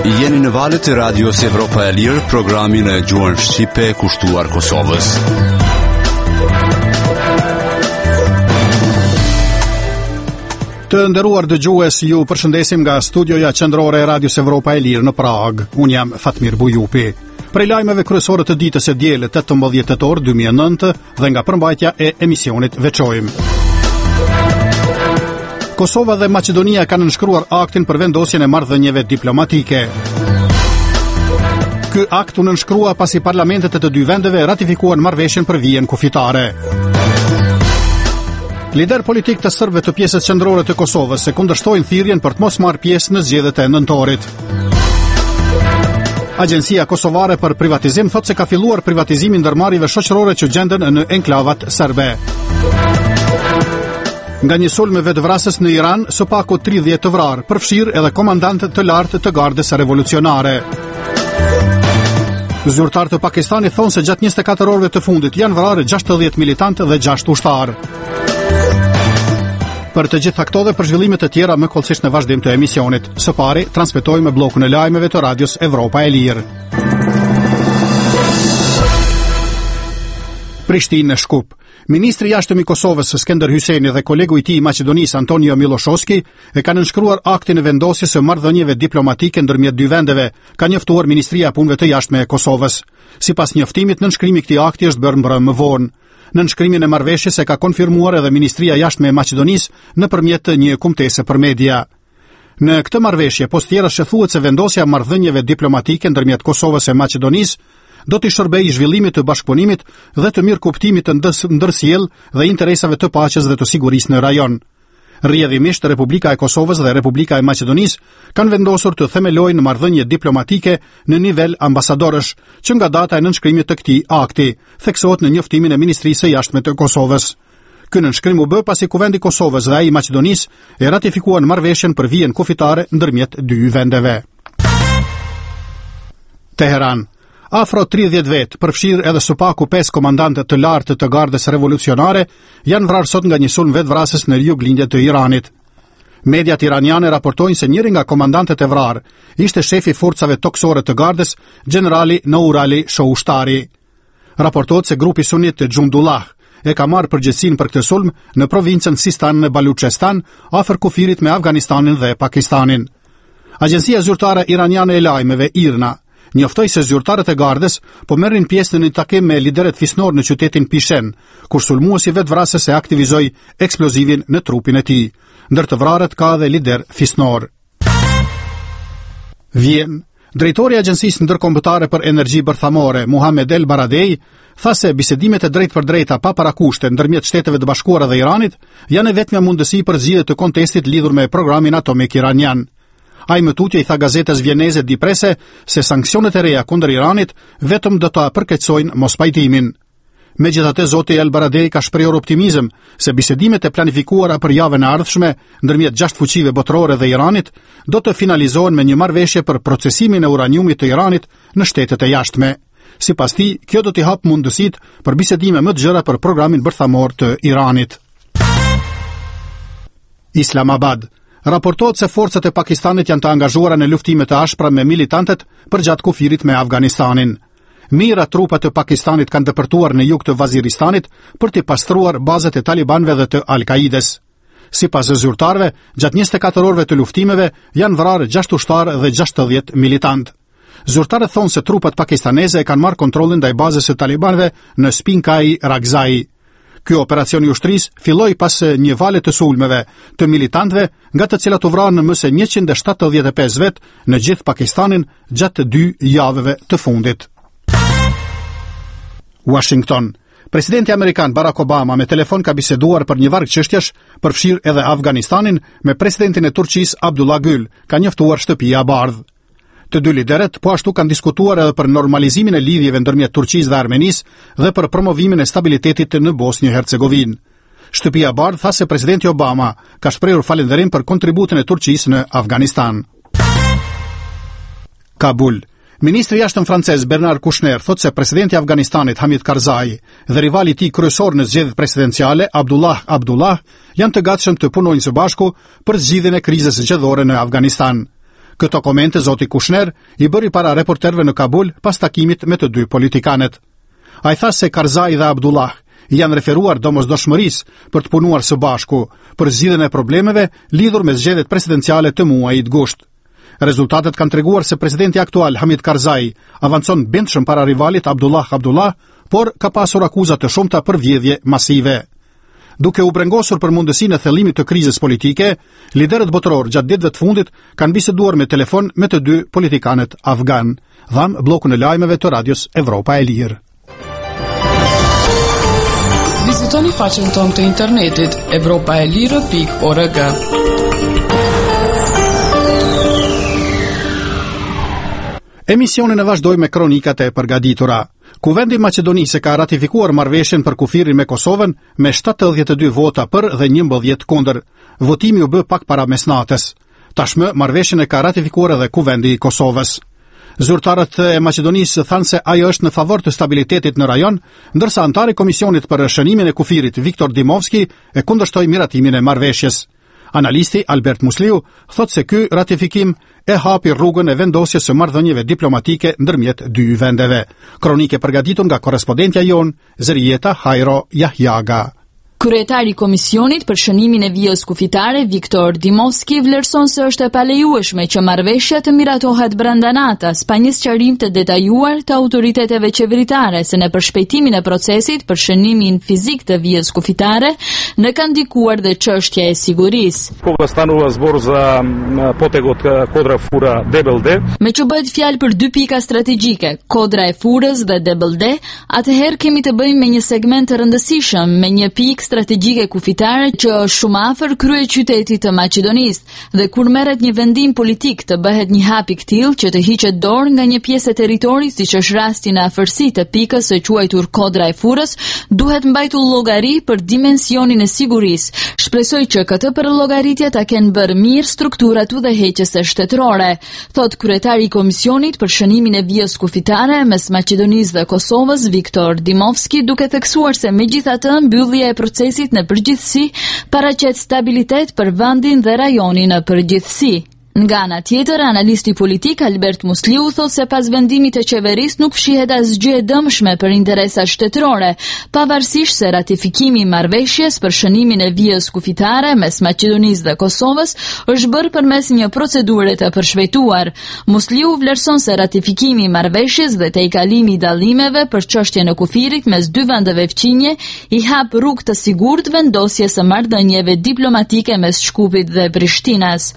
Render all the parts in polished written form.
Jeni në valët e Radios Evropa e Lirë, programin e gjuhën shqipe kushtuar Kosovës. Të nderuar dëgjues, ju përshëndesim nga studioja qendrore e Radios Evropa e Lirë në Prag. Unë jam Fatmir Bujupi. Prej lajmeve kryesore të ditës së diel 18 tetor 2009 dhe nga përmbajtja e emisionit veçojmë. Kosova dhe Maqedonia kanë nënshkruar aktin për vendosjen e marrëdhënieve diplomatike. Ky akt u nënshkrua pasi parlamentet e të dy vendeve ratifikuan marrëveshjen për vijën kufitare. Lider politik të serbëve të pjesës qendrore të Kosovës se kundërshtojnë thirrjen për të mos marrë pjesë në zgjedhjet e nëntorit. Agjencia Kosovare për Privatizim thotë se ka filluar privatizimin ndërmarrjeve shoqërore që gjenden në enklavat serbe. Nga një sulm me vetvrasës në Iran, së paku 30 të vrarë, përfshirë edhe komandant të lartë të gardës revolucionare. Zyrtarë të Pakistanit thonë se gjatë 24 orëve të fundit janë vrarë 60 militantë dhe 6 ushtarë. Për të gjitha këto dhe për zhvillimet të tjera më kollësisht në vazhdim të emisionit. Së pari, transmetojmë bllokun e lajmeve të Radios Evropa e Lirë. Prishtinë në Shkup. Ministri i jashtëm i Kosovës Skënder Hyçeni dhe kolegu i tij i Maqedonisë Antonio Miloshovski e kanë nënshkruar aktin e vendosjes së marrëdhënieve diplomatike ndërmjet dy vendeve, ka njoftuar Ministria e Punëve të Jashtme e Kosovës. Sipas njoftimit, nënshkrimi i këtij akti është bërë mbrëm më vonë. Nënshkrimin e marrëveshjes e ka konfirmuar edhe Ministria e Jashtme e Maqedonisë nëpërmjet një kumtese për media. Në këtë marrëveshje, post tjera thuhet se vendosja e marrëdhënieve diplomatike ndërmjet Kosovës e Maqedonisë do të shërbejë zhvillimit të bashkëpunimit dhe të mirë kuptimit të ndërsjell dhe interesave të paqes dhe të sigurisë në rajon. Rrjedhimisht, Republika e Kosovës dhe Republika e Maqedonisë kanë vendosur të themelojnë marrëdhënie diplomatike në nivel ambasadorësh, që nga data e nënshkrimit të këtij akti theksohet në njoftimin e Ministrisë së Jashtme të Kosovës. Ky nënshkrim u bë pasi Kuvendi i Kosovës dhe ai i Maqedonisë e ratifikuan marrëveshjen për vijën kufitare ndërmjet dy vendeve. Teheran. Afro 30 vet, përfshirë edhe së paku 5 komandantë të lartë të gardës revolucionare, janë vrarë sot nga një sulm vetvrasës në juglindje të Iranit. Mediat iraniane raportojnë se njëri nga komandantët e vrarë ishte shefi forcave toksore të gardës, generali Nourali Shoushtari. Raportohet se grupi sunit Xhundullah e ka marrë përgjegjësinë për këtë sulm në provincën Sistan në Baluchestan, afër kufirit me Afganistanin dhe Pakistanin. Agjencia zyrtare iraniane e lajmeve IRNA njoftoi se zyrtarët e gardës po merrin pjesë në një takim me liderët fisnor në qytetin Pishen, kur sulmuesi vetvrasës e aktivizoi eksplozivin në trupin e tij. Ndër të vrarët ka edhe lider fisnor. Vjen. Drejtori i Agjencisë Ndërkombëtare për Energji Bërthamore, Muhammed El Baradei, tha se bisedimet e drejtpërdrejta pa parakushte ndërmjet Shteteve të Bashkuara dhe Iranit janë e vetmja mundësi për zgjidhje të kontestit lidhur me programin atomik iranian. Ai më tutje i tha gazetës vieneze Die Presse se sanksionet e reja kundër Iranit vetëm do ta përkeqësojnë mospajtimin. Megjithatë, zoti El Baradei ka shprehur optimizëm se bisedimet e planifikuara për javën e ardhshme ndërmjet 6 fuqive botërore dhe Iranit do të finalizohen me një marrëveshje për procesimin e uraniumit të Iranit në shtetet e jashtme. Sipas tij, kjo do t'i hapë mundësitë për bisedime më të gjëra për programin bërthamor të Iranit. Islamabad. Raportohet se forcat e Pakistanit janë të angazhuara në luftime të ashpra me militantët përgjatë kufirit me Afganistanin. Mijëra trupa të Pakistanit kanë depërtuar në jug të Vaziristanit për të pastruar bazat e talibanëve dhe të Al-Kaides. Sipas zyrtarëve, gjatë 24 orëve të luftimeve janë vrarë 6 ushtarë dhe 60 militantë. Zyrtarët thonë se trupat pakistaneze e kanë marrë kontrollin ndaj bazës së talibanëve në Spinkai Ragzai. Ky operacion i ushtrisë filloi pas një vale të sulmeve të militantëve, nga të cilat u vranë më së 175 vet në gjithë Pakistanin gjatë 2 javëve të fundit. Washington. Presidenti amerikan Barack Obama me telefon ka biseduar për një varg çështjesh, përfshirë edhe Afganistanin, me presidentin e Turqisë Abdullah Gül, ka njoftuar Shtëpia e Bardhë. Të dy liderët po ashtu kanë diskutuar edhe për normalizimin e lidhjeve ndërmjet Turqisë dhe Armenisë dhe për promovimin e stabilitetit në Bosnjë-Hercegovinë. Shtëpia e Bardhë tha se presidenti Obama ka shprehur falënderim për kontributin e Turqisë në Afganistan. Kabul. Ministri i jashtëm francez Bernard Kouchner thotë se presidenti i Afganistanit Hamid Karzai dhe rivali i tij kryesor në zgjedhjet presidenciale Abdullah janë të gatshëm të punojnë së bashku për zgjidhjen e krizës zgjedhore në Afganistan. Këto komente zoti Kushner i bëri para reporterëve në Kabul pas takimit me të dy politikanet. Ai tha se Karzai dhe Abdullah janë referuar domosdoshmërisë për të punuar së bashku për zgjidhjen e problemeve lidhur me zgjedhjet presidenciale të muajit gusht. Rezultatet kanë treguar se presidenti aktual Hamid Karzai avancon bindshëm para rivalit Abdullah, por ka pasur akuza të shumta për vjedhje masive. Duke u brengosur për mundësinë e thellimit të krizës politike, liderët botëror gjatë ditëve të fundit kanë biseduar me telefon me të dy politikanët afgan. Dham bllokun e lajmeve të Radios Evropa e Lirë. Vizitoni faqen tonë të internetit evropaelire.org. Emisionin e vazhdoj me kronikat e përgatitura. Kuvendi i Maqedonisë ka ratifikuar marrëveshjen për kufirin me Kosovën me 72 vota për dhe 11 kundër. Votimi u bë pak para mesnatës. Tashmë marrëveshjen e ka ratifikuar edhe Kuvendi i Kosovës. Zyrtarët e Maqedonisë thanë se ajo është në favor të stabilitetit në rajon, ndërsa antari i Komisionit për shënimin e kufirit Viktor Dimovski e kundërshtoi miratimin e marrëveshjes. Analisti Albert Musliu thot se ky ratifikim e hapi rrugën e vendosjes së marrëdhënieve diplomatike ndërmjet dy vendeve. Kronike përgatitur nga korrespondentja jon Zërieta Hajro Jahjaga. Kryetari i Komisionit për shënimin e vijës kufitare, Viktor Dimovski, vlerëson se është e palejueshme që marrëveshja të miratohet brenda natas, pa një sqarim të detajuar të autoriteteve qeveritare se në përshpejtimin e procesit për shënimin fizik të vijës kufitare, ne ka ndikuar dhe çështja e sigurisë. Кога станува збор за потегот Кодра Фура ДБЛД. Me që bëhet fjalë për dy pika strategjike, Kodra e Furës dhe DBLD, atëherë kemi të bëjmë me një segment të rëndësishëm, me një pikë strategjike kufitare që është shumë afër kryeqytetit të Maqedonisë, dhe kur merret një vendim politik të bëhet një hap i tillë që të hiqet dorë nga një pjesë e territorit, siç është rasti në afërsi të pikës së quajtur Kodra e Furës, duhet mbajtur llogari për dimensionin e sigurisë. Shpresoj që këtë përllogëritje ta kenë bërë mirë strukturat udhëheqëse shtetërore, thot kryetari i Komisionit për shënimin e vijës kufitare mes Maqedonisë dhe Kosovës, Viktor Dimovski, duke theksuar se megjithatë mbyllja e procesit në përgjithësi paraqet stabilitet për vendin dhe rajonin në përgjithësi. Nga ana tjetër, analisti politik Albert Musliu thot se pas vendimit të qeverisë nuk fshihet asgjë e dëmshme për interesa shtetërore, pavarësisht se ratifikimi i marrëveshjes për shënimin e vijës kufitare mes Maqedonisë dhe Kosovës është bërë përmes një procedure të përshpejtuar. Musliu vlerëson se ratifikimi i marrëveshjes dhe tejkalimi i dallimeve për çështjen e kufirit mes dy vendeve fqinje i hap rrugë të sigurt vendosjes së marrëdhënieve diplomatike mes Shkupit dhe Prishtinës.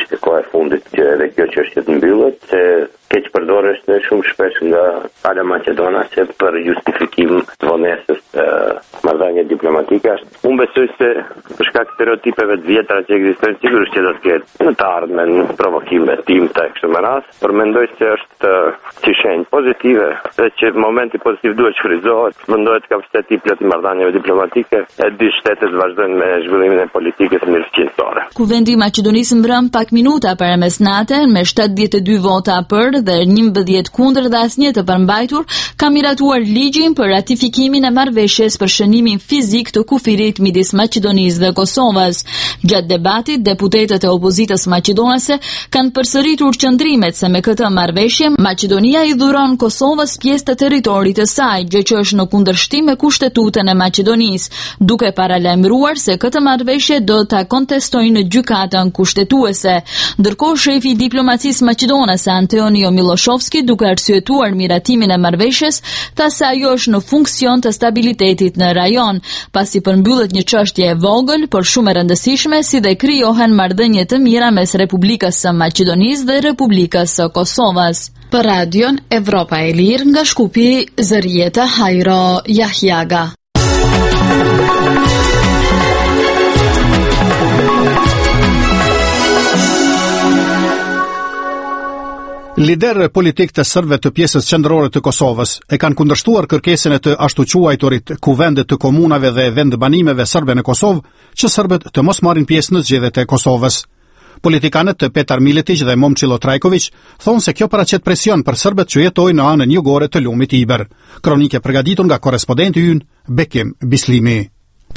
E fundit që edhe kjo çështje të mbyllet, se keq përdoret shumë shpesh nga ala maqedonase për justifikim të vonesës të marrëdhënie diplomatike. Unë besoj se për shkak të stereotipeve të vjetra që ekzistojnë, sigurisht që do të ketë në të ardhmen provokime tim të kështu me radhë, por mendoj se është si shenjë pozitive dhe që momenti pozitiv duhet të shfryzohet, vendohet kapaciteti plot i marrëdhënieve diplomatike e dy shtetet vazhdojnë me zhvillimin e politikës mirëfqinësore. Kuvendi i Maqedonisë mbrëm pak minuta para mesnaten me 72 vota për dhe 11 kundër dhe asnjë të përmbajtur, ka miratuar ligjin për ratifikimin e marrëveshjes për shënimin fizik të kufirit midis Maqedonisë dhe Kosovës. Gjatë debatit, deputetët e opozitës maqedonase kanë përsëritur qëndrimet se me këtë marrëveshje Maqedonia i dhuron Kosovës pjesë të territorit të saj, gjë që është në kundërshtim me kushtetutën e Maqedonisë, duke paralajmëruar se këtë marrëveshje do ta kontestojnë në gjykatën kushtetuese. Ndërkohë, shefi i diplomacisë maqedonase Antonio Miloshovski, duke arsyetuar miratimin e marrëveshjes, tha se ajo është në funksion të stabilitetit në rajon, pasi përmbyllet një çështje e vogël, por shumë e rëndësishme, si dhe krijohen marrëdhënie të mira mes Republikës së Maqedonisë dhe Republikës së Kosovës. Për Radion Evropa e Lirë nga Shkupi, Zërieta Hajro Jahjaga. Liderë politik të serbëve të pjesës qendrore të Kosovës e kanë kundërshtuar kërkesën e të ashtu quajturit kuvendet të komunave dhe vendbanimeve serbe në Kosovë që serbët të mos marrin pjesë në zgjedhjet e Kosovës. Politikanët Petar Miletić dhe Momčilo Trajković thonë se kjo paraqet presion për serbët që jetojnë në anën jugore të lumit Iber. Kronike përgatitur nga korrespondenti ynë Bekim Bislimi.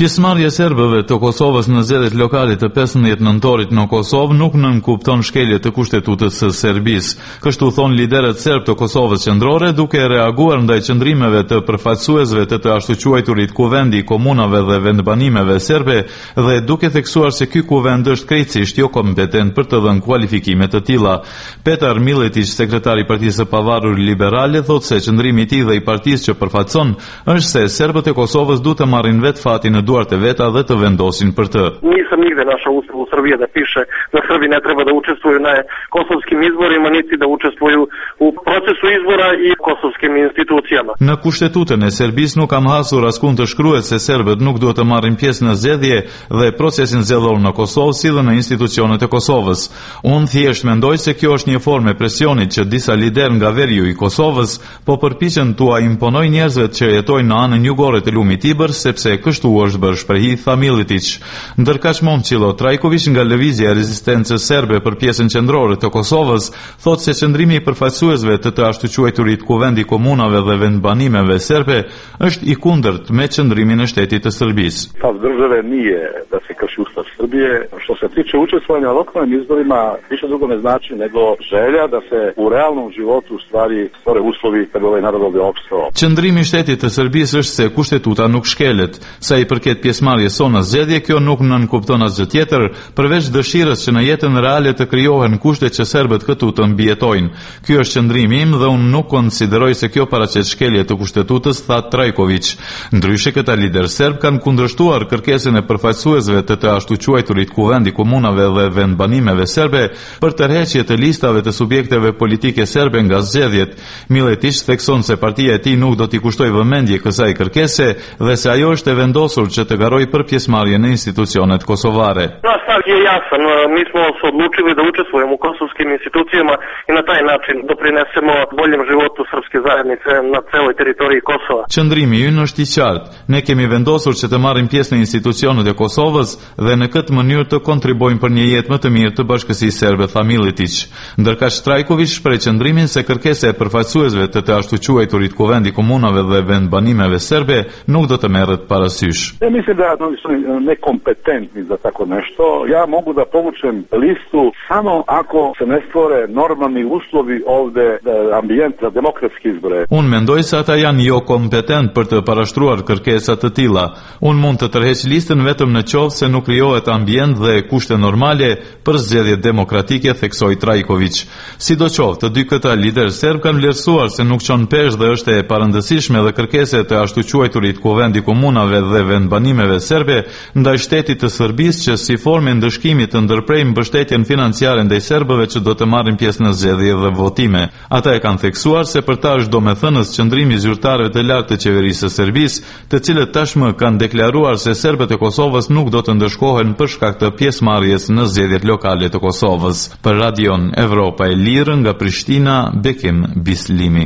Pjesëmarrja e serbëve të Kosovës në zgjedhjet lokale të 15 nëntorit në Kosovë nuk nënkupton shkelje të kushtetutës së Serbisë. Kështu thon liderët serb të Kosovës qendrore, duke reaguar ndaj qëndrimeve të përfaqësuesve të ashtu quajturit kuvendi i komunave dhe vendbanimeve serbe dhe duke theksuar se ky kuvend është krejtësisht jo kompetent për të dhënë kualifikime të tilla. Petar Miletić, sekretari i Partisë së Pavarur Liberale, thotë se qëndrimi i tij dhe i partisë që përfaqëson është se serbët e Kosovës duhet të marrin vetë fatin në duart e veta dhe të vendosin për të. Nisam nigde našao u Srbiji da piše da Srbi ne treba da učestvuju na kosovskim izborima niti da učestvuju u procesu izbora i kosovskim institucijama. Në kushtetutën e Serbisë nuk kam hasur askund të shkruhet se serbët nuk duhet të marrin pjesë në zgjedhje dhe procesin zgjedhor në Kosovë si dhe në institucionet e Kosovës. Unë thjesht mendoj se kjo është një formë e presionit që disa lider nga veriu i Kosovës po përpiqen t'ua imponoj njerëzve që jetojnë në anën jugore të lumit Tibër, sepse kështu është bërë shprehi, tha Miletić. Ndërkaq Momcilo Trajković nga Lëvizja e Rezistencës Serbe për pjesën qendrore të Kosovës thotë se qëndrimi i përfaqësuesve të ashtu quajturit kuvendi komunave dhe vendbanimeve serbe është i kundërt me qëndrimin e shtetit të Srbisë. Stav države nije da se krši Ustav Srbije. Što se tiče učestvovanja na lokalnim izborima, ništa drugo ne znači nego želja da se u realnom životu u stvari stvore uslovi da bi ovaj narod ovdje opstao. Qëndrimi i shtetit të Serbisë është se kushtetuta nuk shkelet. Sa i përket pjesëmarrjes sonë në zgjedhje, kjo nuk nënkupton asgjë tjetër përveç dëshirës që në jetën reale të krijohen kushtet që serbët këtu të mbijetojnë. Ky është qëndrimi im dhe unë nuk konsideroj se kjo paraqet shkelje të kushtetutës, tha Trajković. Ndryshe, këta lider serb kanë kundërshtuar kërkesën e përfaqësuesve të ashtu quajturit kuvendi komunave dhe vendbanimeve serbe për tërheqje të listave të subjekteve politike serbe nga zgjedhjet. Miletić thekson se partia e tij nuk do t'i kushtoj vëmendje kësaj kërkese dhe se ajo është e vendosur që të garojë për pjesëmarrje në institucionet kosovare. Naš stav je jasan, mi smo se odlučili da učestvujemo u kosovskim institucijama i na taj način doprinesemo boljem životu srpske zajednice na celoj teritoriji Kosova. Qëndrimi ynë është i qartë. Ne kemi vendosur që të marrim pjesë në institucionet e Kosovës dhe në këtë mënyrë të kontribojmë për një jetë më të mirë të bashkësisë serbe, tha Miletić. Ndërkaq Trajković shpreh qëndrimin se kërkesa e përfaqësuesve të ashtu quajturit kuvendi komunave dhe vendbanimeve serbe nuk do të merret parasysh. Ja mislim da su nekompetentni za tako nešto. Ja mogu da povučem listu samo ako se ne stvore normalni uslovi ovde, ambijent za demokratske izbore. Unë mendoj se ata janë jo kompetent për të parashtruar kërkesa të tilla. Unë mund të tërheq listën vetëm në qoftë se nuk krijohet ambient dhe kushte normale për zgjedhje demokratike, theksoi Trajković. Sidoqoftë, të dy këta lider serb kanë vlerësuar se nuk çon pesh dhe është e parëndësishme dhe kërkeset e ashtu quajturit kuvendi komunave dhe vendbanimeve serbe ndaj shtetit të Serbisë që si formë ndëshkimi të ndërprejmë mbështetjen financiare ndaj serbëve që do të marrin pjesë në zgjedhje dhe votime. Ata e kanë theksuar se për ta është domethënës qëndrimi i zyrtarëve të lartë të qeverisë së Serbisë, të cilët tashmë kanë deklaruar se serbët e Kosovës nuk do të ndëshkohen për shkak të pjesëmarrjes në zgjedhjet lokale të Kosovës. Për Radion Evropa e Lirë nga Prishtina, Bekim Bislimi.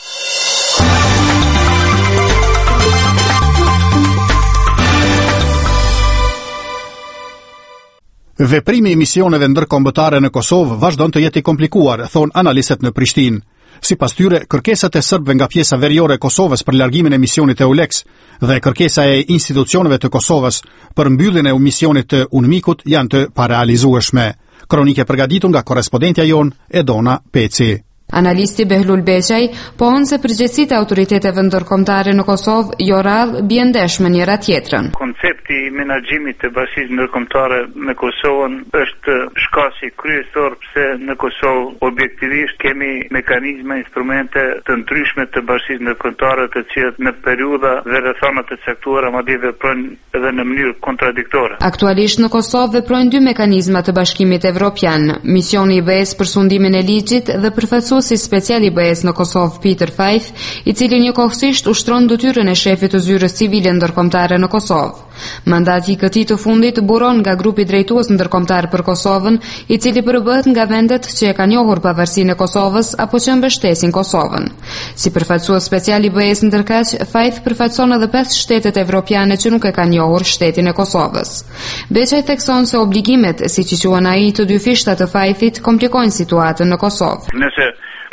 Veprimi i misioneve ndërkombëtare në Kosovë vazhdon të jetë i komplikuar, thon analistët në Prishtinë. Sipas tyre, kërkesat e serbëve nga pjesa veriore e Kosovës për largimin e misionit e EULEX dhe kërkesa e institucioneve të Kosovës për mbylljen e misionit të UNMIK-ut janë të parealizueshme. Kronike përgatitur nga korrespondentja jon Edona Peci. Analisti Behlul Beqaj pohon se përgjegjësitë e autoriteteve ndërkombëtare në Kosovë jo rrallë bien ndesh me njëra tjetrën. Koncepti i menaxhimit të bashkisë ndërkombëtare me Kosovën është shkaqi kryesor pse në Kosovë objektivisht kemi mekanizma, instrumente të ndryshme të bashkisë ndërkombëtare të cilat në periudha dhe rrethana të caktuara madje veprojnë edhe në mënyrë kontradiktore. Aktualisht në Kosovë veprojnë dy mekanizma të Bashkimit Evropian, misioni i BE-s për sundimin e ligjit dhe përfaqësuesi special i BE-s në Kosovë Peter Fife, i cili njëkohësisht ushtron detyrën e shefit të zyrës civile ndërkombëtare në Kosovë. Mandati i këtij të fundit buron nga grupi drejtues ndërkombëtar për Kosovën, i cili përbëhet nga vendet që e kanë njohur pavarësinë e Kosovës apo që mbështesin Kosovën. Si përfaqësues special i BE-s ndërkaq, Fife përfaqëson edhe 5 shtetet evropiane që nuk e kanë njohur shtetin e Kosovës. Beqaj thekson se obligimet, siç i quhen ai, të dy fishta të Fifeit komplikojnë situatën në Kosovë. Nëse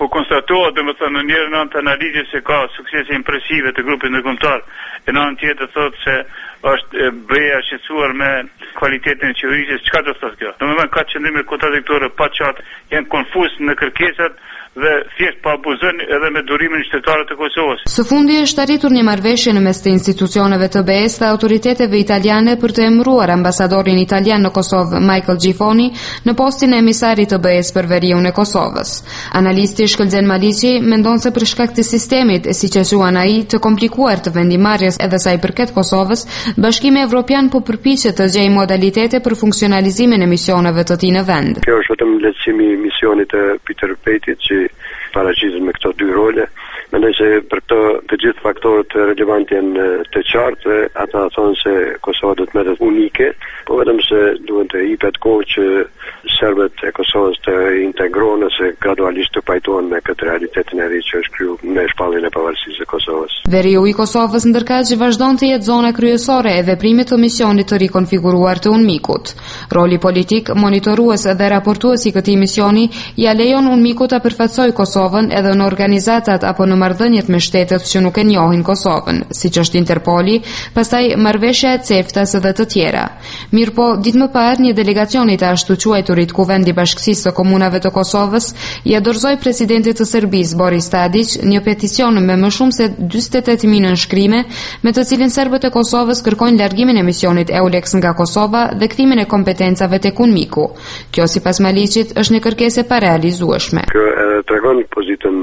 po konstatohet domethënë në njërin anë të analizës se ka suksese impresive të grupit ndërkombëtar, e në anën tjetër thotë se është BE-ja shqetësuar me kualitetin e qeverisjes. Çka do thotë kjo? Domethënë ka qëndrime kontradiktore pa qartë, janë konfuz në kërkesat dhe thjesht pa abuzojnë edhe me durimin shtetare të Kosovës. Së fundi është arritur një marrëveshje në mes të institucioneve të BE-s dhe autoriteteve italiane për të emëruar ambasadorin italian në Kosovë Michael Gifoni në postin e emisarit të BE-s për veriun e Kosovës. Analisti Shkëlxen Maliqi mendon se për shkak të sistemit, siç e quan ai, të komplikuar të vendimarrjes edhe sa i përket Kosovës, Bashkimi Evropian po përpiqet të gjejë modalitete për funksionalizimin e misioneve të tij në vend. Kjo është vetëm lehtësimi i misionit të Peter Pejtit që paraqitet me këto dy role. Mendoj se për këto të gjithë faktorët relevantë janë të qartë, ata thonë se Kosova do të merret unike, po vetëm se duhet të jepet kohë që serbët e Kosovës të integrohen ose gradualisht të pajtohen me këtë realitetin e ri që është kriju me shpalljen e pavarësisë së Kosovës. Veriu i Kosovës ndërkaq vazhdon të jetë zona kryesore e veprimit të misionit të rikonfiguruar të UNMIK-ut. Roli politik, monitorues dhe raportues i këtij misioni ja lejon UNMIK-ut ta përfaqësojë Kosovën edhe në organizatat apo në marrëdhëniet me shtetet që nuk e njohin Kosovën, siç është Interpoli, pastaj marrëveshja e CEFTA-s dhe të tjera. Mirëpo, ditë më parë një delegacion i të ashtu quajturit Kuvendi Bashkësisë së Komunave të Kosovës ja dorëzoi presidentit të Serbisë Boris Tadić një peticion me më shumë se 48.000 nënshkrime, me të cilin serbët e Kosovës kërkojnë largimin e misionit EULEX nga Kosova dhe kthimin e kompetencave tek UNMIK-u. Kjo sipas Maliqit është një kërkesë pa realizueshme. Kjo tregon pozitën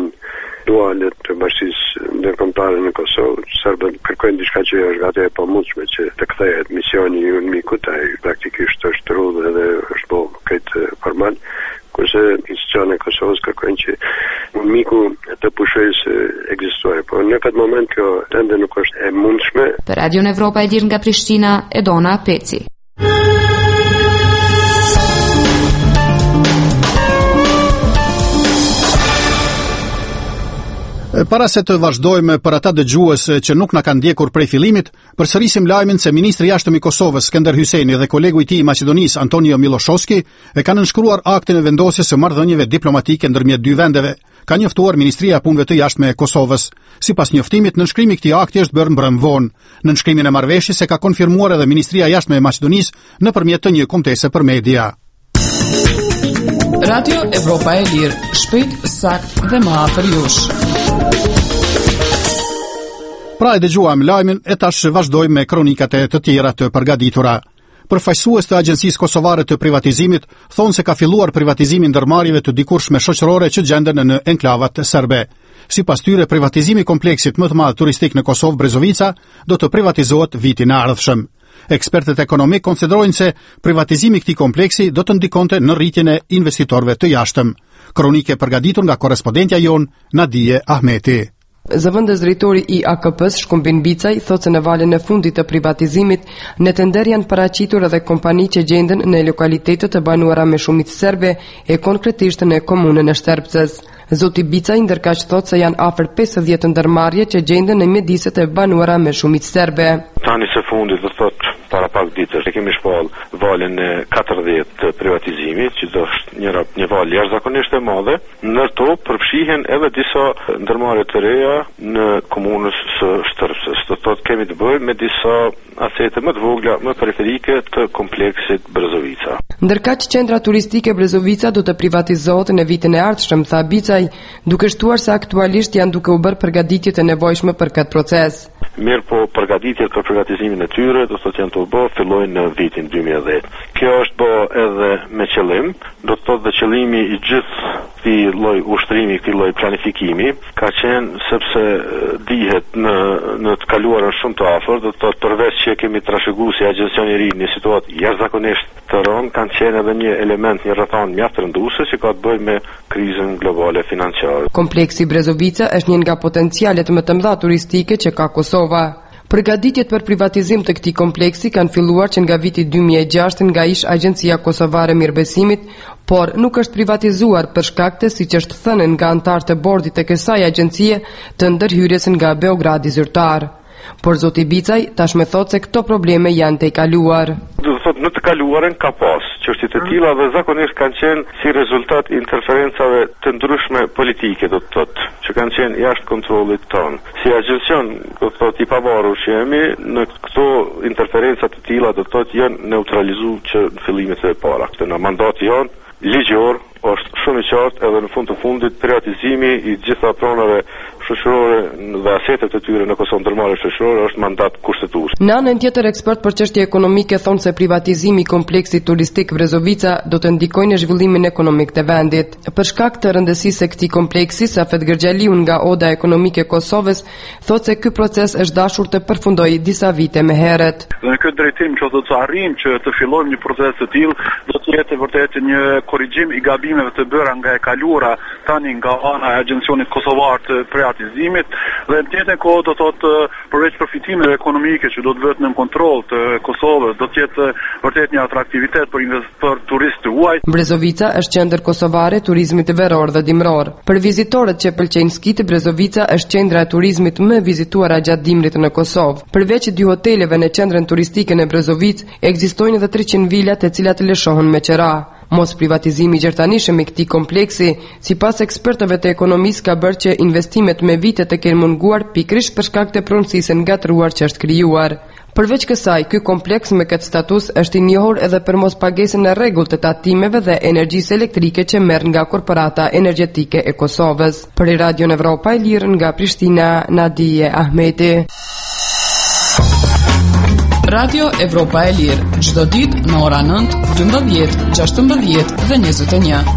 duale të bashkisë ndërkombëtare në Kosovë. Serbët kërkojnë diçka që është gati e pamundshme që të kthehet misioni i UNMIK-ut, ai praktikisht është rrugë dhe është bërë këtë formal. Kurse institucionet e Kosovës kërkojnë që UNMIK-u të pushojë se ekzistojë, por në këtë moment kjo ende nuk është e mundshme. Për Radio Evropa e Lirë nga Prishtina, Edona Peci. Para se të vazhdojmë për ata dëgjues që nuk na kanë ndjekur prej fillimit, përsërisim lajmin se ministri i jashtëm i Kosovës Skënder Hyçeni dhe kolegu i tij i Maqedonisë Antonio Miloshovski e kanë nënshkruar aktin e vendosjes së marrëdhënieve diplomatike ndërmjet dy vendeve, ka njoftuar Ministria e Punëve të Jashtme e Kosovës. Sipas njoftimit, nënshkrimi i këtij akti është bërë mbrëm vonë. Nënshkrimin e marrëveshjes e ka konfirmuar edhe Ministria e Jashtme e Maqedonisë nëpërmjet të një kontese për media. Radio Evropa e Lirë, shpejt, sakt dhe më afër jush. Pra e dëgjuam lajmin e tash vazhdojmë me kronikat e të tjera të përgatitura. Përfaqësues të Agjencisë Kosovare të Privatizimit thonë se ka filluar privatizimi ndërmarrjeve të dikurshme shoqërore që gjenden në enklavat serbe. Sipas tyre, privatizimi i kompleksit më të madh turistik në Kosovë, Brezovica, do të privatizohet vitin e ardhshëm. Ekspertët ekonomik konsiderojnë se privatizimi i këtij kompleksi do të ndikonte në rritjen e investitorëve të jashtëm. Kronike përgatitur nga korrespondentja jon Nadije Ahmeti. Zëvendës drejtori i AKP-s Shkumbin Bicaj thotë se në valën e fundit të privatizimit në tender janë paraqitur edhe kompani që gjenden në lokalitetet të banuara me shumicë serbe e konkretisht në komunën e Shtërpcës. Zoti Bicaj ndërkaq thotë se janë afër 50 ndërmarrje që gjenden në mjediset e banuara me shumicë serbe. Tani së fundit do thotë para pak ditësh e kemi shpall valën e 40 të privatizimit, që do është një valë jashtëzakonisht e madhe. Në to përfshihen edhe disa ndërmarrje të reja në komunën së Shtërpcës. Do thotë kemi të bëjmë me disa asete më të vogla, më periferike të kompleksit Brezovica. Ndërkaq qendra turistike Brezovica do të privatizohet në vitin e ardhshëm, tha Bicaj, duke shtuar se aktualisht janë duke u bërë përgatitjet e nevojshme për këtë proces. Mirë po, përgatitjet për privatizimin e tyre do të janë të bërë fillojnë në vitin 2010. Kjo është bërë edhe me qëllim, do të thotë dhe qëllimi i gjithë këtij lloj ushtrimi, këtij lloj planifikimi ka qenë sepse dihet në të kaluarën shumë të afërt, do të thotë përveç që kemi trashëguar si agjencioni i ri në situatë jashtëzakonisht të rëndë, kanë qenë edhe një element, një rrethon mjaft rënduese që ka të bëjë me krizën globale financiare. Kompleksi Brezovica është një nga potencialet më të mëdha turistike që ka Kosova. Përgatitjet për privatizim të këtij kompleksi kanë filluar që nga viti 2006 nga ish Agjencia Kosovare Mirëbesimit, por nuk është privatizuar për shkak të, siç është thënë nga anëtarët e bordit të kësaj agjencie, të ndërhyrjes nga Beogradi zyrtar. Por zoti Bicaj tashmë thotë se këto probleme janë të kaluar. Do të thotë në të kaluarën ka pas çështje të tilla dhe zakonisht kanë qenë si rezultat interferencave të ndryshme politike, do të thotë, që kanë qenë jashtë kontrollit tonë. Si agjencion, do të thotë, i pavarur që jemi në këto interferenca të tilla, do të thotë, janë neutralizuar që në fillimet e para. Në mandati jonë ligjor është shumë i qartë edhe në fund të fundit privatizimi i gjitha pronave shoqërore dhe asetet e tyre në Kosovë ndërmarrje shoqërore është mandat kushtetues. Në anën tjetër, ekspert për çështje ekonomike thonë se privatizimi i kompleksit turistik Brezovica do të ndikojë në zhvillimin ekonomik të vendit. Për shkak të rëndësisë së këtij kompleksi, Safet Gërgjaliu nga Oda Ekonomike e Kosovës thotë se ky proces është dashur të përfundojë disa vite më herët. Dhe në këtë drejtim që do të arrijmë që të fillojmë një proces të tillë, do të jetë vërtet një korrigjim i gabimeve të bëra nga e kaluara tani nga ana e Agjencionit Kosovar të privatizimit dhe në tjetër kohë do të thotë përveç përfitimeve ekonomike që do të vëhet në kontroll të Kosovës, do të jetë vërtet një atraktivitet për turistë të huaj. Brezovica është qendër kosovare turizmit veror dhe dimror. Për vizitorët që pëlqejnë skit, Brezovica është qendra e turizmit më vizituara gjatë dimrit në Kosovë. Përveç 2 hoteleve në qendrën turistike në Brezovicë, ekzistojnë edhe 300 vila të cilat lëshohen me qira. Mos privatizimi i gjertanishëm i këtij kompleksi, sipas ekspertëve të ekonomisë, ka bërë që investimet me vite të kenë munguar pikërisht për shkak të pronësisë ngatruar që është krijuar. Përveç kësaj, ky kompleks me këtë status është i njohur edhe për mos pagesën e rregullt të tatimeve dhe energjisë elektrike që merr nga korporata energjetike e Kosovës. Për Radio Evropa e Lirë nga Prishtina, Nadije Ahmeti. Radio Evropa e Lirë, çdo ditë në ora 9, 12, 16 dhe 21.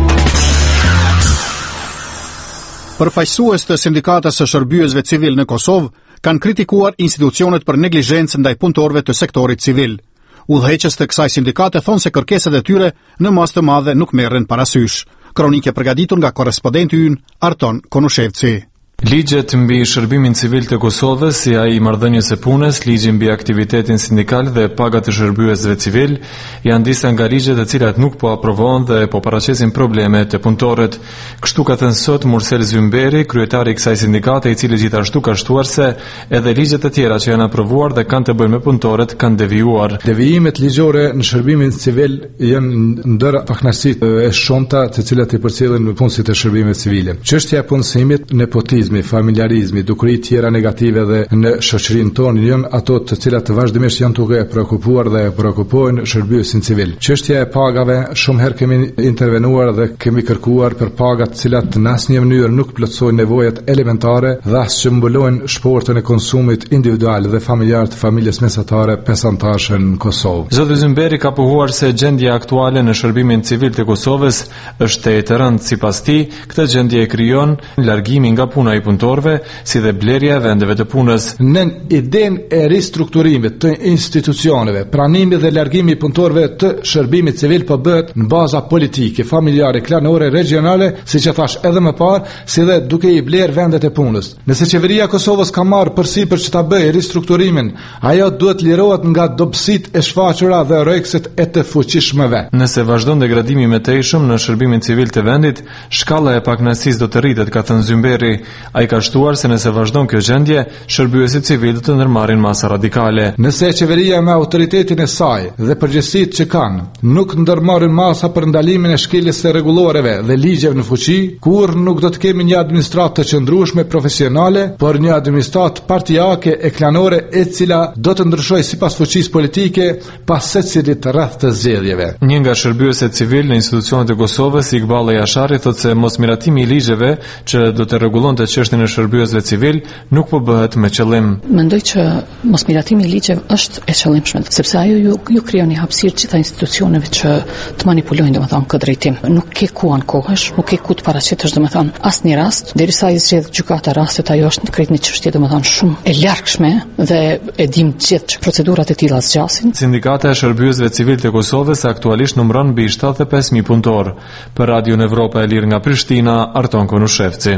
Përfaqësues të sindikatës së shërbyesve civil në Kosovë kanë kritikuar institucionet për neglizhencë ndaj punëtorëve të sektorit civil. Udhëheqës të kësaj sindikate thonë se kërkesat e tyre në mas të madhe nuk merren parasysh. Kronike përgatitur nga korrespondenti ynë Arton Konushevci. Ligjet mbi shërbimin civil të Kosovës, si ai i marrëdhënies së punës, ligji mbi aktivitetin sindikal dhe pagat e shërbyesve civil, janë disa nga ligjet të cilat nuk po aprovohen dhe po paraqesin probleme të punëtorët. Kështu ka thënë sot Mursel Zymberi, kryetari i kësaj sindikate, i cili gjithashtu ka shtuar se edhe ligjet e tjera që janë aprovuar dhe kanë të bëjnë me punëtorët kanë devijuar. Devijimet ligjore në shërbimin civil janë ndër pakënaqësitë e shumta të cilat i përcjellin punësit e shërbimeve civile. Çështja e punësimit, nepotizmi, familjarizmi, dukuri tjera negative dhe në shoqërinë tonë janë ato të cilat të vazhdimisht janë duke preokupuar dhe preokupojnë shërbyesin civil. Çështja e pagave, shumë herë kemi intervenuar dhe kemi kërkuar për paga të cilat në asnjë mënyrë nuk plotësojnë nevojat elementare dhe as që mbulojnë shportën e konsumit individual dhe familjar të familjes mesatare pesantashe në Kosovë. Zoti Zymberi ka pohuar se gjendja aktuale në shërbimin civil të Kosovës është e rëndë sipas tij. Këtë gjendje e krijon largimi nga puna i punëtorëve, si dhe blerja e vendeve të punës. Në idenë e ristrukturimit të institucioneve, pranimi dhe largimi i punëtorëve të shërbimit civil po bëhet në baza politike, familjare, klanore, regionale, siç e thash edhe më parë, si dhe duke i bler vendet e punës. Nëse qeveria e Kosovës ka marrë përsipër që ta bëjë ristrukturimin, ajo duhet lirohet nga dobësitë e shfaqura dhe rrekset e të fuqishmëve. Nëse vazhdon degradimi i mëtejshëm në shërbimin civil të vendit, shkalla e pakënaqësisë do të rritet, ka thënë Zymberi. Ai ka shtuar se nëse vazhdon kjo gjendje, shërbyesit civil do të ndërmarrin masa radikale. Nëse qeveria me autoritetin e saj dhe përgjegjësitë që kanë nuk ndërmarrin masa për ndalimin e shkeljes së rregulloreve dhe ligjeve në fuqi, kur nuk do të kemi një administratë të qëndrueshme profesionale, por një administratë partijake e klanore e cila do të ndryshojë sipas fuqisë politike pas secilit rreth të zgjedhjeve. Një nga shërbyeset civil në institucionet e Kosovës, Iqballa Jashari, thotë se mosmiratimi i ligjeve që do të rregullonte çështjen e shërbyesve civil nuk po bëhet me qëllim. Mendoj që mosmiratimi i ligjeve është e qëllimshme, sepse ajo ju krijon një hapësirë gjitha institucioneve që të manipulojnë, domethënë, këtë drejtim. Nuk ke ku ankohesh, nuk ke ku të paraqitesh, domethënë, asnjë rast, derisa i zgjedh gjykata rastet, ajo është krejt një çështje, domethënë, shumë e largshme dhe e dim gjithë që procedurat e tilla zgjasin. Sindikata e shërbyesve civil të Kosovës aktualisht numëron mbi 75.000 punëtor. Për Radio Evropa e Lirë nga Prishtina, Arton Konushevci.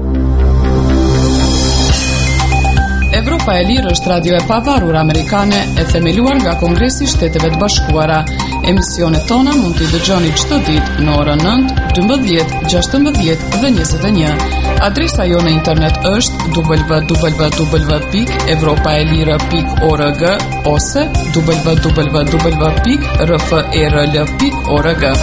Evropa e Lirë është radio e pavarur amerikane e themeluar nga Kongresi i Shteteve të Bashkuara. Emisionet tona mund t'i dëgjoni çdo ditë në orën 9, 12, 16 dhe 21. Adresa jo në internet është www.evropaelire.org ose www.rferl.org.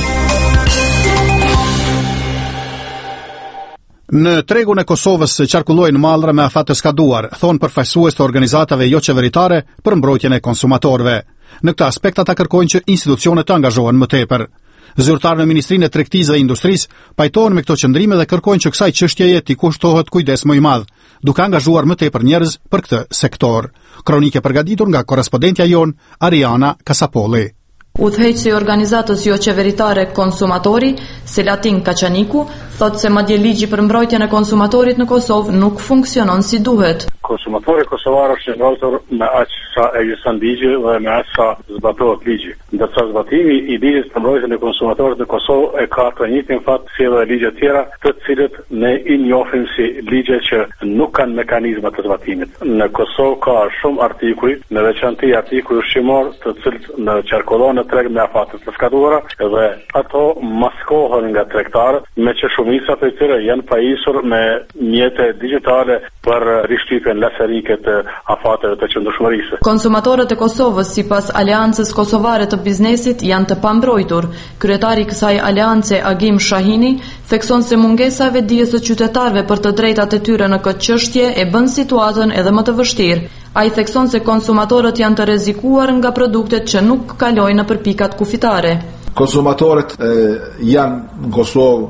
Në tregun e Kosovës qarkullojnë mallra me afat të skaduar, thonë përfaqësues të organizatave jo qeveritare për mbrojtjen e konsumatorëve. Në këtë aspekt ata kërkojnë që institucionet të angazhohen më tepër. Zyrtarë në Ministrinë e Tregtisë dhe Industrisë pajtohen me këto qëndrime dhe kërkojnë që kësaj çështjeje t'i kushtohet kujdes më i madh, duke angazhuar më tepër njerëz për këtë sektor. Kronike përgatitur nga korrespondentja jon Ariana Kasapolli. Udhëheqësi i organizatës jo qeveritare Konsumatori, Selatin Kaçaniku, thotë se madje ligji për mbrojtjen e konsumatorit në Kosovë nuk funksionon si duhet. Konsumatori kosovar është shëndosur me aq sa ekziston ligji dhe me aq sa zbatohet ligji. Ndërsa zbatimi i ligjit për mbrojtjen e konsumatorit në Kosovë e ka të njëjtin fat si edhe ligje të tjera, të cilët ne i njohim si ligje që nuk kanë mekanizma të zbatimit. Në Kosovë ka shumë artikuj, në veçanti artikuj ushqimor, të cilët në qarkullon në treg me afate të skaduara dhe ato maskohen nga tregtarët, me që shumica prej tyre janë pajisur me mjete digjitale për rishtypjen lasërike të afateve të qëndrueshmërisë. Konsumatorët e Kosovës sipas Aleancës Kosovare të Biznesit janë të pambrojtur. Kryetari i kësaj aleance Agim Shahini thekson se mungesa e vetdijes së qytetarëve për të drejtat e tyre në këtë çështje e bën situatën edhe më të vështirë. Ai thekson se konsumatorët janë të rrezikuar nga produktet që nuk kalojnë nëpër pikat kufitare. Konsumatorët janë në Kosovë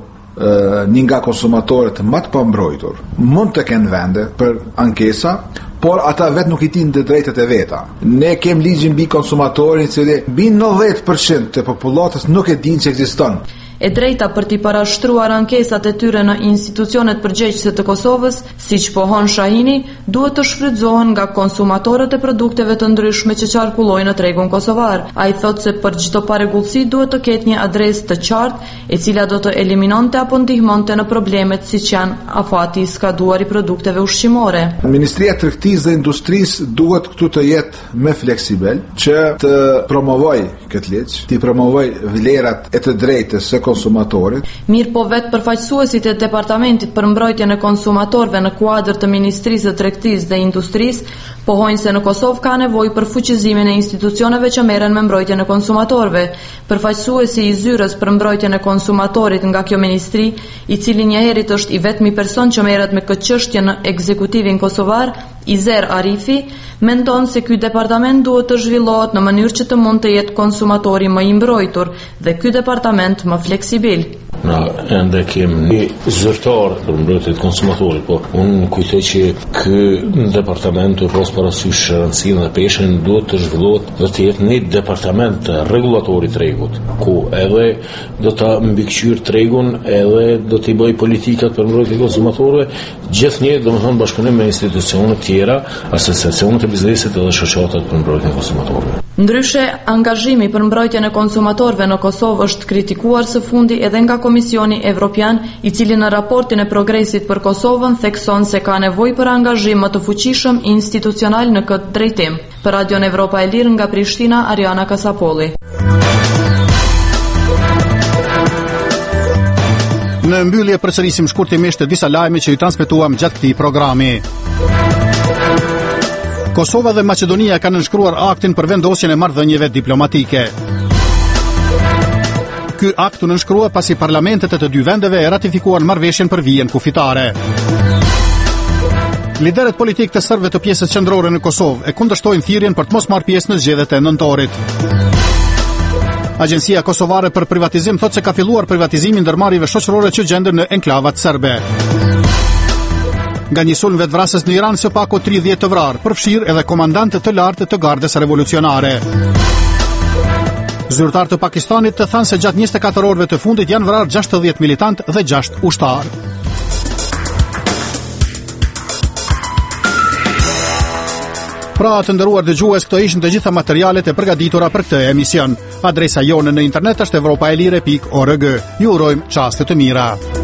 një nga konsumatorët më të pambrojtur. Mund të kenë vende për ankesa, por ata vetë nuk i tin të drejtet e veta. Ne kem ligjin mbi konsumatorin, i cili mbi 90% të popullatës nuk e din që ekziston. E drejta për t'i parashtruar ankesat e tyre në institucionet përgjegjëse të Kosovës, siç pohon Shahini, duhet të shfrytëzohen nga konsumatorët e produkteve të ndryshme që qarkullojnë në tregun kosovar. Ai thotë se për çdo parregullsi duhet të ketë një adresë të qartë, e cila do të eliminonte apo ndihmonte në problemet siç janë afati i skaduar i produkteve ushqimore. Ministria e Tregtisë dhe Industrisë duhet këtu të jetë më fleksibel, që të promovojë këtë ligj, të promovojë vlerat e të drejtës së konsumatorit. Mirë po vetë përfaqësuesit e Departamentit për mbrojtjen e konsumatorëve në kuadër të Ministrisë së Tregtisë dhe Industrisë pohojnë se në Kosovë ka nevojë për fuqizimin e institucioneve që merren me mbrojtjen e konsumatorëve. Përfaqësuesi i zyrës për mbrojtjen e konsumatorit nga kjo ministri, i cili njëherët është i vetmi person që merret me këtë çështje në ekzekutivin kosovar, Izer Arifi, mendon se ky departament duhet të zhvillohet në mënyrë që të mund të jetë konsumatori më i mbrojtur dhe ky departament më fleksibil. Na ende kem një zyrtar për mbrojtjen e konsumatorit, po unë kujtoj që ky departament të pas parasysh rëndësinë dhe peshën duhet të zhvillohet dhe të jetë një departament regulatori i tregut, ku edhe do ta mbikëqyr tregun, edhe do t'i bëj politikat për mbrojtjen e konsumatorëve, gjithnjë domethënë bashkëpunim me institucione tjera, asociacionet e biznesit dhe shoqatat për mbrojtjen e konsumatorëve. Ndryshe, angazhimi për mbrojtjen e konsumatorëve në Kosovë është kritikuar së fundi edhe nga Komisioni Evropian, i cili në raportin e progresit për Kosovën thekson se ka nevojë për angazhim më të fuqishëm institucional në këtë drejtim. Për Radion Evropa e Lirë nga Prishtina, Ariana Kasapolli. Në mbyllje përsërisim shkurtimisht disa lajme që i transmetuam gjatë këtij programi. Kosova dhe Maqedonia kanë nënshkruar aktin për vendosjen e marrëdhënieve diplomatike. Ky akt u nënshkrua pasi parlamentet e të dy vendeve e ratifikuan marrëveshjen për vijen kufitare. Liderët politikë të serbëve të pjesës qendrore në Kosovë e kundërshtojnë thirrjen për të mos marrë pjesë në zgjedhjet e nëntorit. Agjencia Kosovare për Privatizim thotë se ka filluar privatizimin ndërmarrjeve shoqërore që gjenden në enklavat serbe. Nga një sulm vetvrasës në Iran, së paku 30 të vrarë, përfshirë edhe komandantë të lartë të gardes revolucionare. Zyrtar të Pakistanit të thanë se gjatë 24 orëve të fundit janë vrarë 60 militant dhe 6 ushtar. Pra të nderuar dëgjues, këto ishin të gjitha materialet e përgatitura për këtë emision. Adresa jonë në internet është evropaelire.org. Ju urojmë çaste të mira.